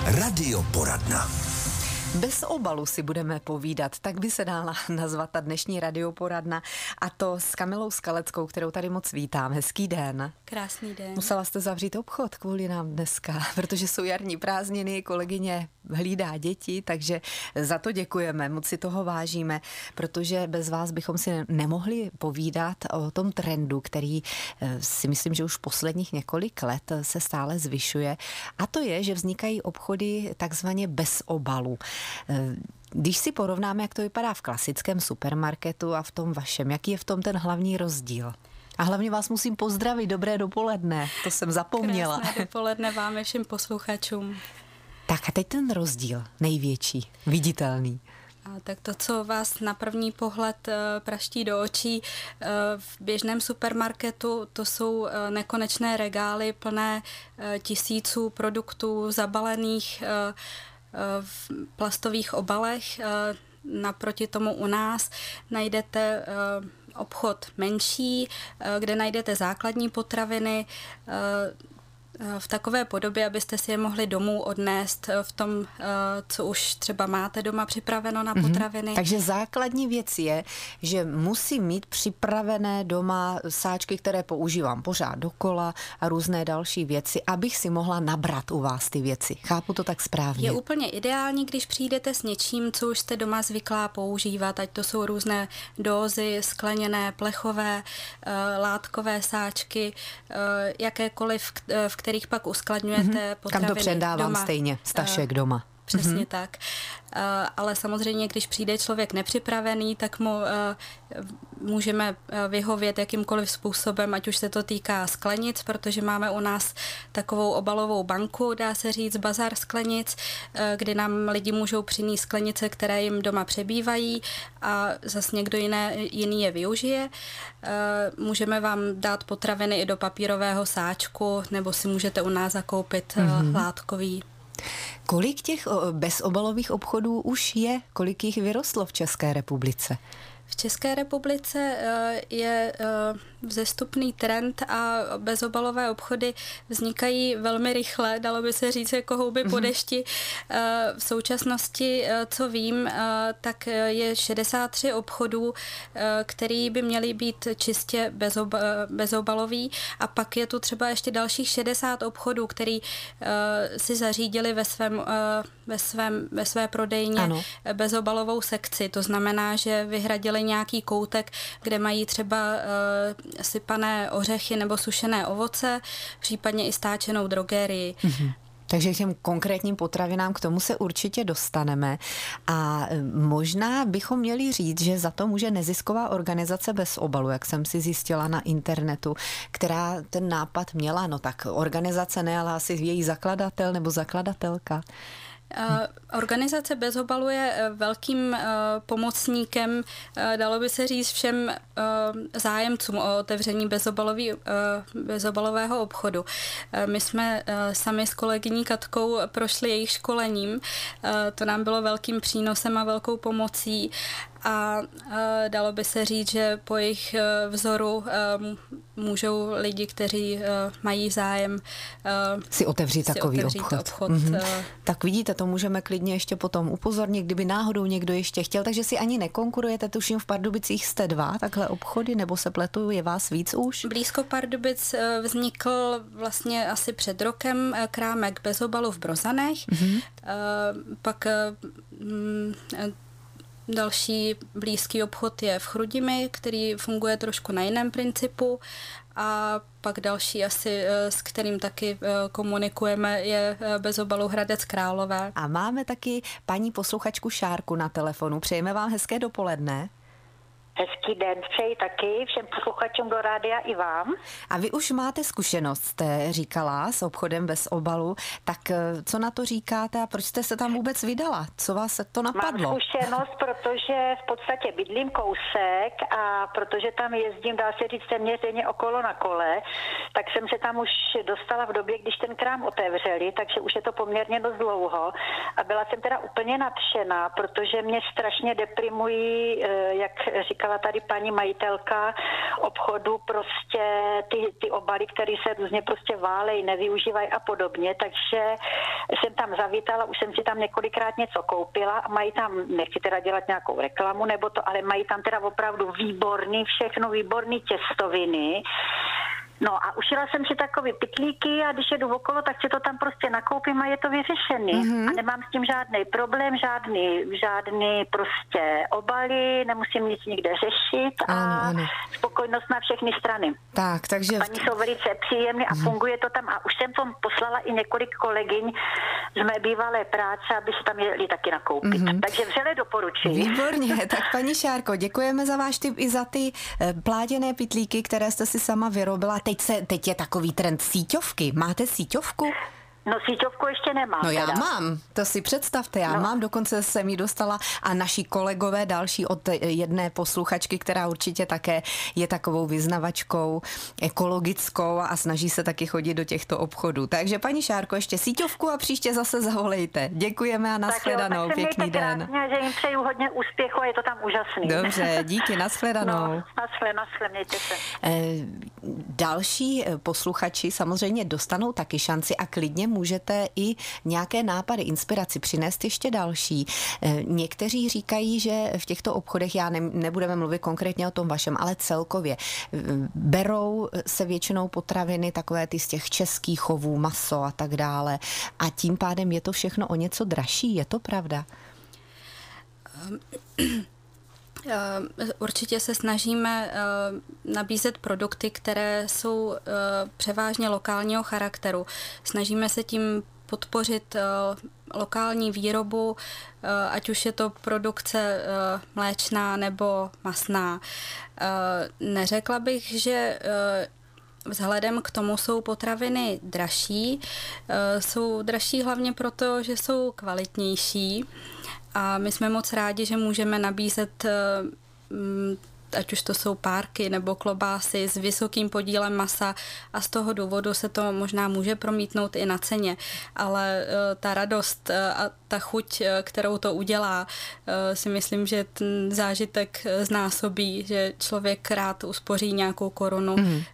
Radioporadna. Bez obalu si budeme povídat, tak by se dala nazvat ta dnešní radioporadna, a to s Kamilou Skaleckou, kterou tady moc vítám. Hezký den. Krásný den. Musela jste zavřít obchod kvůli nám dneska, protože jsou jarní prázdniny, kolegyně hlídá děti, takže za to děkujeme, moc si toho vážíme, protože bez vás bychom si nemohli povídat o tom trendu, který si myslím, že už posledních několik let se stále zvyšuje, a to je, že vznikají obchody takzvaně bez obalu. Když si porovnáme, jak to vypadá v klasickém supermarketu a v tom vašem, jaký je v tom ten hlavní rozdíl? A hlavně vás musím pozdravit, dobré dopoledne, to jsem zapomněla. Krásné dopoledne vám a všem posluchačům. Tak a teď ten rozdíl největší, viditelný. Tak to, co vás na první pohled praští do očí v běžném supermarketu, to jsou nekonečné regály plné tisíců produktů zabalených v plastových obalech. Naproti tomu u nás najdete obchod menší, kde najdete základní potraviny v takové podobě, abyste si je mohli domů odnést v tom, co už třeba máte doma připraveno na potraviny. Takže základní věc je, že musím mít připravené doma sáčky, které používám pořád dokola, a různé další věci, abych si mohla nabrat u vás ty věci. Chápu to tak správně? Je úplně ideální, když přijdete s něčím, co už jste doma zvyklá používat, ať to jsou různé dózy, skleněné, plechové, látkové sáčky, jakékoliv, v kterých pak uskladňujete potraviny. Kam to předávám doma. Stejně, z tašek doma. Přesně tak. Ale samozřejmě, když přijde člověk nepřipravený, tak mu můžeme vyhovět jakýmkoliv způsobem, ať už se to týká sklenic, protože máme u nás takovou obalovou banku, dá se říct bazar sklenic, kdy nám lidi můžou přinést sklenice, které jim doma přebývají, a zase někdo jiný je využije. Můžeme vám dát potraviny i do papírového sáčku, nebo si můžete u nás zakoupit látkový. Kolik těch bezobalových obchodů už je? Kolik jich vyrostlo v České republice? V České republice je vzestupný trend a bezobalové obchody vznikají velmi rychle, dalo by se říct jako houby po dešti. V současnosti, co vím, tak je 63 obchodů, který by měly být čistě bezobalový, a pak je tu třeba ještě dalších 60 obchodů, který si zařídili ve své prodejně bezobalovou sekci. To znamená, že vyhradili nějaký koutek, kde mají třeba sypané ořechy nebo sušené ovoce, případně i stáčenou drogérii. Takže k těm konkrétním potravinám, k tomu se určitě dostaneme. A možná bychom měli říct, že za to může nezisková organizace Bez obalu, jak jsem si zjistila na internetu, která ten nápad měla. No tak organizace ne, ale asi její zakladatel nebo zakladatelka. Organizace Bez obalu je velkým pomocníkem, dalo by se říct, všem zájemcům o otevření bezobalového obchodu. My jsme sami s kolegyní Katkou prošli jejich školením, to nám bylo velkým přínosem a velkou pomocí, a dalo by se říct, že po jejich vzoru můžou lidi, kteří mají zájem si otevřít takový obchod. Tak vidíte, to můžeme klidně ještě potom upozornit, kdyby náhodou někdo ještě chtěl, takže si ani nekonkurujete, tuším v Pardubicích jste 2 takhle obchody, nebo se pletu, je vás víc už? Blízko Pardubic vznikl vlastně asi před rokem krámek Bez obalu v Brozanech, pak další blízký obchod je v Chrudimi, který funguje trošku na jiném principu, a pak další asi, s kterým taky komunikujeme, je Bez obalu Hradec Králové. A máme taky paní posluchačku Šárku na telefonu. Přejeme vám hezké dopoledne. Hezký den přeji taky všem posluchačům do rádia i vám. A vy už máte zkušenost, jste říkala, s obchodem Bez obalu, tak co na to říkáte a proč jste se tam vůbec vydala? Co vás to napadlo? Mám zkušenost, protože v podstatě bydlím kousek a protože tam jezdím, dá se říct, téměř denně okolo na kole, tak jsem se tam už dostala v době, když ten krám otevřeli, takže už je to poměrně dost dlouho, a byla jsem teda úplně nadšená, protože mě strašně deprimují, jak říkala říkala tady paní majitelka obchodu, prostě ty obaly, které se různě prostě válejí, nevyužívají a podobně, takže jsem tam zavítala, už jsem si tam několikrát něco koupila a mají tam, nechci teda dělat nějakou reklamu nebo to, ale mají tam teda opravdu všechno výborný těstoviny. No a ušila jsem si takový pytlíky a když jedu okolo, tak si to tam prostě nakoupím a je to vyřešený. A nemám s tím žádný problém, žádný prostě obaly, nemusím nic nikde řešit a ano. spokojnost na všechny strany. Tak, takže... Paní jsou velice příjemné a funguje to tam a už jsem tam poslala i několik kolegyň z mé bývalé práce, aby se tam jeli taky nakoupit. Takže vřele doporučuji. Výborně, tak paní Šárko, děkujeme za váš tip i za ty plátěné pytlíky, které jste si sama vyrobila. Teď je takový trend síťovky. Máte síťovku? No síťovku ještě nemám. No já teda. Mám, to si představte, mám, dokonce jsem ji dostala a naši kolegové další od jedné posluchačky, která určitě také je takovou vyznavačkou ekologickou a snaží se taky chodit do těchto obchodů. Takže paní Šárko, ještě síťovku a příště zase zavolejte. Děkujeme a nashledanou, pěkný den. Krásně, že jim přeju hodně úspěchu a je to tam úžasný. Dobře, díky, nashledanou. No, naschle, mějte se. Další posluchači samozřejmě dostanou taky šanci a klidně můžete i nějaké nápady, inspiraci přinést ještě další. Někteří říkají, že v těchto obchodech, nebudeme mluvit konkrétně o tom vašem, ale celkově berou se většinou potraviny takové ty z těch českých chovů, maso a tak dále. A tím pádem je to všechno o něco dražší, je to pravda? Určitě se snažíme nabízet produkty, které jsou převážně lokálního charakteru. Snažíme se tím podpořit lokální výrobu, ať už je to produkce mléčná nebo masná. Neřekla bych, že vzhledem k tomu jsou potraviny dražší. Jsou dražší hlavně proto, že jsou kvalitnější. A my jsme moc rádi, že můžeme nabízet, ať už to jsou párky nebo klobásy s vysokým podílem masa a z toho důvodu se to možná může promítnout i na ceně, ale ta radost a ta chuť, kterou to udělá, si myslím, že ten zážitek znásobí, že člověk rád uspoří nějakou korunu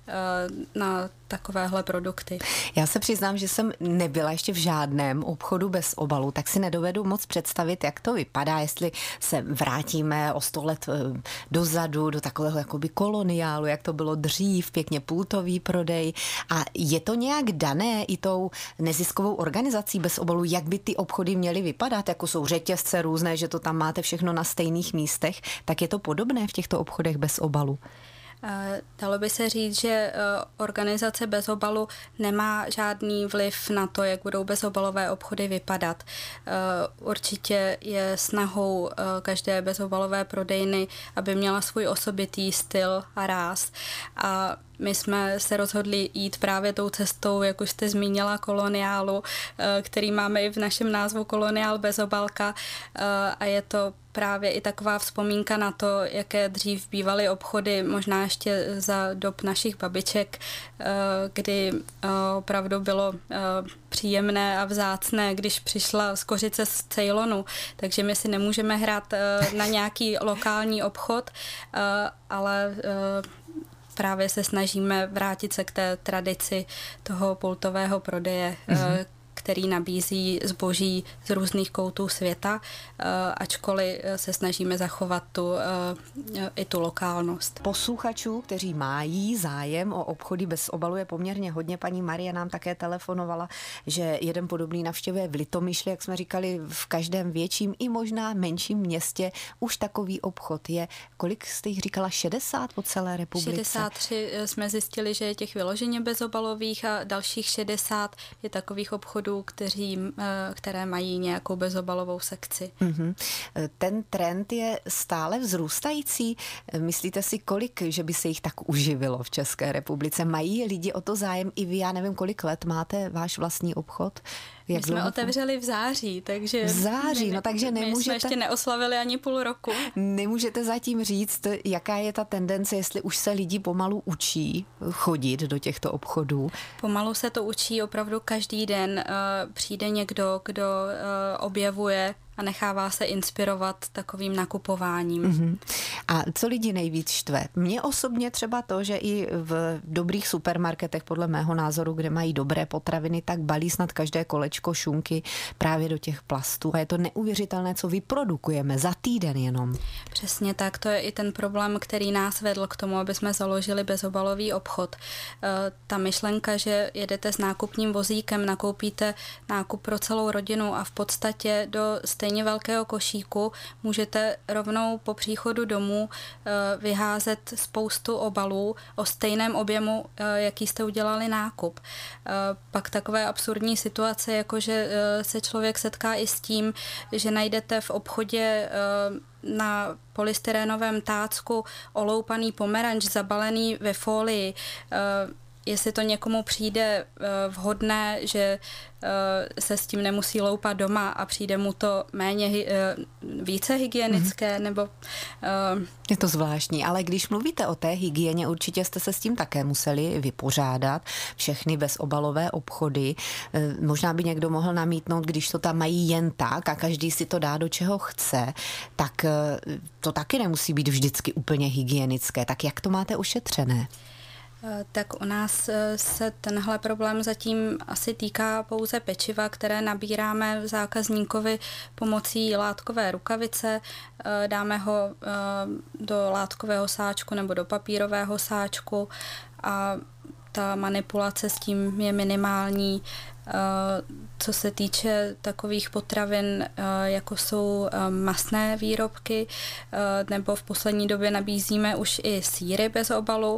na takovéhle produkty. Já se přiznám, že jsem nebyla ještě v žádném obchodu bez obalu, tak si nedovedu moc představit, jak to vypadá, jestli se vrátíme o 100 let dozadu, do takového jakoby koloniálu, jak to bylo dřív, pěkně pultový prodej. A je to nějak dané i tou neziskovou organizací bez obalu, jak by ty obchody měly vypadat, jako jsou řetězce různé, že to tam máte všechno na stejných místech, tak je to podobné v těchto obchodech bez obalu? Dalo by se říct, že organizace bez obalu nemá žádný vliv na to, jak budou bezobalové obchody vypadat. Určitě je snahou každé bezobalové prodejny, aby měla svůj osobitý styl a ráz. A my jsme se rozhodli jít právě tou cestou, jak už jste zmínila, koloniálu, který máme i v našem názvu Koloniál bez obalka, a je to právě i taková vzpomínka na to, jaké dřív bývaly obchody, možná ještě za dob našich babiček, kdy opravdu bylo příjemné a vzácné, když přišla skořice z Ceylonu. Takže my si nemůžeme hrát na nějaký lokální obchod, ale právě se snažíme vrátit se k té tradici toho pultového prodeje, který nabízí zboží z různých koutů světa, ačkoliv se snažíme zachovat i tu lokálnost. Posluchačů, kteří mají zájem o obchody bez obalu, je poměrně hodně. Paní Marie nám také telefonovala, že jeden podobný navštěvuje v Litomyšli, jak jsme říkali, v každém větším i možná menším městě už takový obchod je. Kolik jste jich říkala? 60 po celé republice? 63 jsme zjistili, že je těch vyloženě bezobalových a dalších 60 je takových obchodů, které mají nějakou bezobalovou sekci. Ten trend je stále vzrůstající. Myslíte si, kolik, že by se jich tak uživilo v České republice? Mají lidi o to zájem? I vy, já nevím, kolik let máte váš vlastní obchod? My jsme otevřeli v září, takže... V září, takže nemůžete... My jsme ještě neoslavili ani půl roku. Nemůžete zatím říct, jaká je ta tendence, jestli už se lidi pomalu učí chodit do těchto obchodů? Pomalu se to učí opravdu každý den. Přijde někdo, kdo objevuje a nechává se inspirovat takovým nakupováním. A co lidi nejvíc štve? Mně osobně třeba to, že i v dobrých supermarketech, podle mého názoru, kde mají dobré potraviny, tak balí snad každé kolečko šunky právě do těch plastů. A je to neuvěřitelné, co vyprodukujeme za týden jenom. Přesně tak, to je i ten problém, který nás vedl k tomu, aby jsme založili bezobalový obchod. Ta myšlenka, že jedete s nákupním vozíkem, nakoupíte nákup pro celou rodinu a v podstatě do stejně velkého košíku můžete rovnou po příchodu domů vyházet spoustu obalů o stejném objemu, jaký jste udělali nákup. Pak takové absurdní situace, jako že se člověk setká i s tím, že najdete v obchodě na polystyrénovém tácku oloupaný pomeranč zabalený ve folii. Jestli to někomu přijde vhodné, že se s tím nemusí loupat doma a přijde mu to více hygienické, nebo... Je to zvláštní, ale když mluvíte o té hygieně, určitě jste se s tím také museli vypořádat. Všechny bezobalové obchody. Možná by někdo mohl namítnout, když to tam mají jen tak a každý si to dá do čeho chce, tak to taky nemusí být vždycky úplně hygienické. Tak jak to máte ošetřené? Tak u nás se tenhle problém zatím asi týká pouze pečiva, které nabíráme zákazníkovi pomocí látkové rukavice. Dáme ho do látkového sáčku nebo do papírového sáčku a ta manipulace s tím je minimální. Co se týče takových potravin, jako jsou mastné výrobky, nebo v poslední době nabízíme už i sýry bez obalu,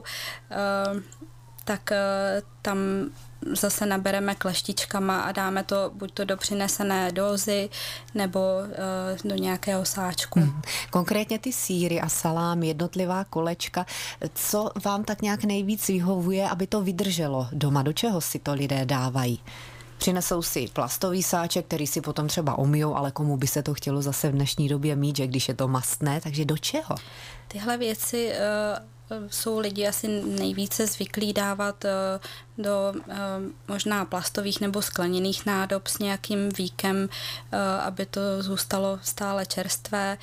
tak tam zase nabereme kleštičkama a dáme to buď to do přinesené dózy nebo do nějakého sáčku. Konkrétně ty sýry a salám, jednotlivá kolečka, co vám tak nějak nejvíc vyhovuje, aby to vydrželo doma? Do čeho si to lidé dávají? Přinesou si plastový sáček, který si potom třeba omyjou, ale komu by se to chtělo zase v dnešní době mít, že když je to mastné, takže do čeho? Tyhle věci jsou lidi asi nejvíce zvyklí dávat do možná plastových nebo skleněných nádob s nějakým víkem, aby to zůstalo stále čerstvé.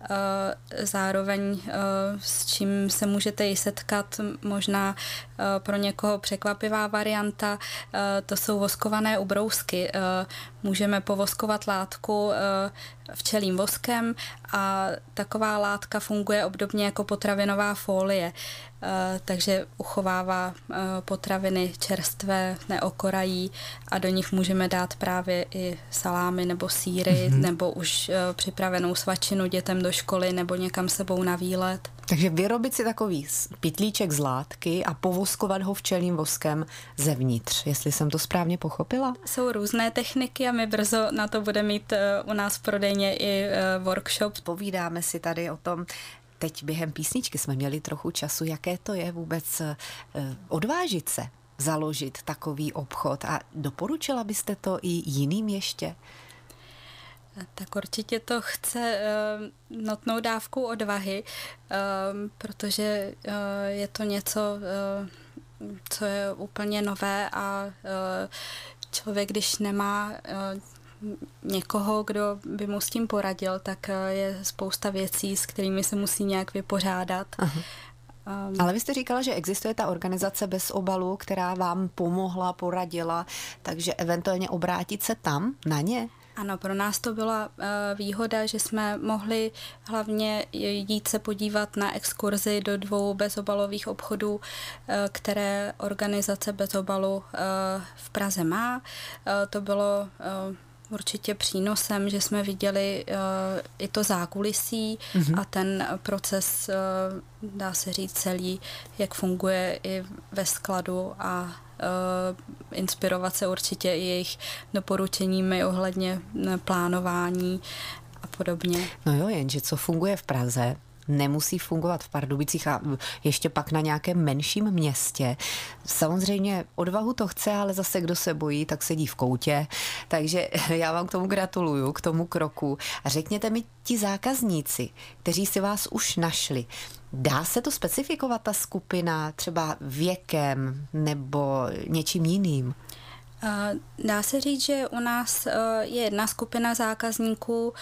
Zároveň s čím se můžete i setkat, možná pro někoho překvapivá varianta, to jsou voskované ubrousky. Můžeme povoskovat látku včelím voskem a taková látka funguje obdobně jako potravinová folie, takže uchovává potraviny čerstvé, neokorají a do nich můžeme dát právě i salámy nebo sýry nebo už připravenou svačinu dětem do školy nebo někam sebou na výlet. Takže vyrobit si takový pytlíček z látky a povoskovat ho včelím voskem zevnitř, jestli jsem to správně pochopila? Jsou různé techniky a my brzo na to budeme mít u nás v prodejně i workshop. Povídáme si tady o tom. Teď během písničky jsme měli trochu času, jaké to je vůbec odvážit se, založit takový obchod a doporučila byste to i jiným ještě? Tak určitě to chce notnou dávku odvahy, protože je to něco, co je úplně nové a člověk, když nemá někoho, kdo by mu s tím poradil, tak je spousta věcí, s kterými se musí nějak vypořádat. Aha. Ale vy jste říkala, že existuje ta organizace bez obalu, která vám pomohla, poradila, takže eventuálně obrátit se tam na ně? Ano, pro nás to byla výhoda, že jsme mohli hlavně jít se podívat na exkurzi do 2 bezobalových obchodů, které organizace bez obalu v Praze má. To bylo určitě přínosem, že jsme viděli i to zákulisí a ten proces, dá se říct celý, jak funguje i ve skladu a inspirovat se určitě i jejich doporučeními ohledně plánování a podobně. No jo, jenže co funguje v Praze, nemusí fungovat v Pardubicích a ještě pak na nějakém menším městě. Samozřejmě odvahu to chce, ale zase kdo se bojí, tak sedí v koutě. Takže já vám k tomu gratuluju, k tomu kroku. A řekněte mi ti zákazníci, kteří si vás už našli, dá se to specifikovat ta skupina třeba věkem nebo něčím jiným? Dá se říct, že u nás je jedna skupina zákazníků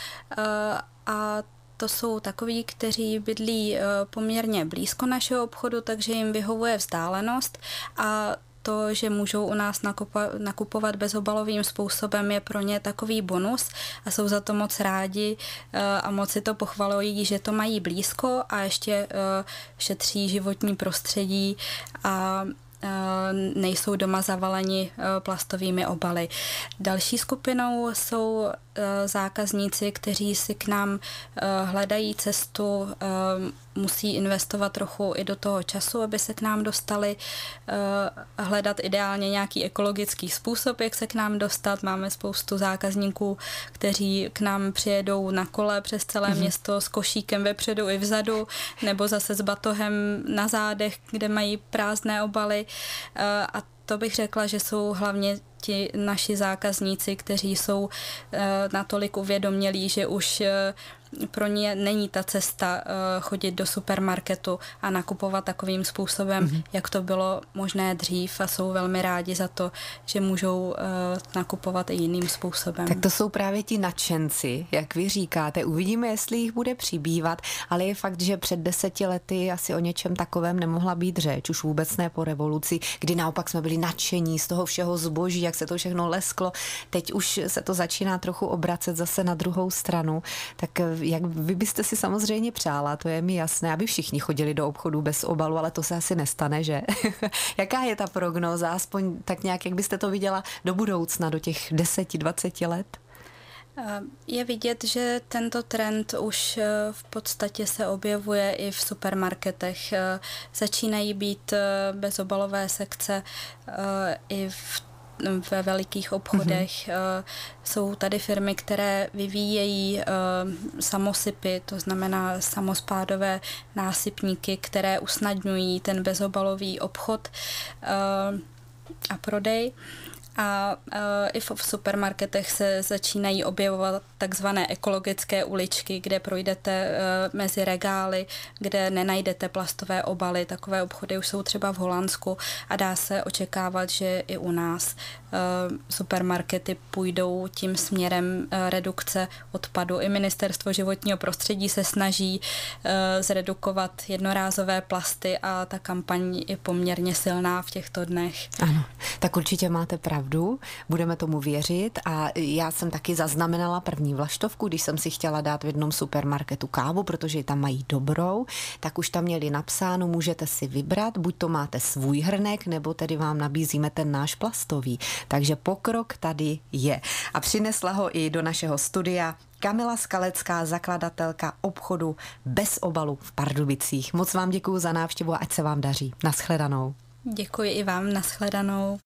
a to jsou takoví, kteří bydlí poměrně blízko našeho obchodu, takže jim vyhovuje vzdálenost a to, že můžou u nás nakupovat bezobalovým způsobem, je pro ně takový bonus a jsou za to moc rádi a moc si to pochvalují, že to mají blízko a ještě šetří životní prostředí a nejsou doma zavaleni plastovými obaly. Další skupinou jsou zákazníci, kteří si k nám hledají cestu, musí investovat trochu i do toho času, aby se k nám dostali, hledat ideálně nějaký ekologický způsob, jak se k nám dostat. Máme spoustu zákazníků, kteří k nám přijedou na kole přes celé město s košíkem vepředu i vzadu, nebo zase s batohem na zádech, kde mají prázdné obaly. A to bych řekla, že jsou hlavně ti naši zákazníci, kteří jsou natolik uvědomělí, že už pro ně není ta cesta chodit do supermarketu a nakupovat takovým způsobem, jak to bylo možné dřív a jsou velmi rádi za to, že můžou nakupovat i jiným způsobem. Tak to jsou právě ti nadšenci, jak vy říkáte. Uvidíme, jestli jich bude přibývat, ale je fakt, že před 10 lety asi o něčem takovém nemohla být řeč, už vůbec ne po revoluci, kdy naopak jsme byli nadšení z toho všeho zboží, jak se to všechno lesklo. Teď už se to začíná trochu obracet zase na druhou stranu. Tak jak vy byste si samozřejmě přála, to je mi jasné, aby všichni chodili do obchodu bez obalu, ale to se asi nestane, že? Jaká je ta prognóza, aspoň tak nějak, jak byste to viděla do budoucna, do těch 10-20 let? Je vidět, že tento trend už v podstatě se objevuje i v supermarketech. Začínají být bezobalové sekce i ve velikých obchodech. Jsou tady firmy, které vyvíjejí samosypy, to znamená samospádové násypníky, které usnadňují ten bezobalový obchod a prodej. A i v supermarketech se začínají objevovat takzvané ekologické uličky, kde projdete mezi regály, kde nenajdete plastové obaly. Takové obchody už jsou třeba v Holandsku a dá se očekávat, že i u nás supermarkety půjdou tím směrem redukce odpadu. I Ministerstvo životního prostředí se snaží zredukovat jednorázové plasty a ta kampaň je poměrně silná v těchto dnech. Ano, tak určitě máte pravdu, budeme tomu věřit a já jsem taky zaznamenala první vlaštovku, když jsem si chtěla dát v jednom supermarketu kávu, protože ji tam mají dobrou, tak už tam měli napsáno, můžete si vybrat, buď to máte svůj hrnek, nebo tedy vám nabízíme ten náš plastový. Takže pokrok tady je. A přinesla ho i do našeho studia Kamila Skalecká, zakladatelka obchodu Bez obalu v Pardubicích. Moc vám děkuju za návštěvu a ať se vám daří. Naschledanou. Děkuji i vám, naschledanou.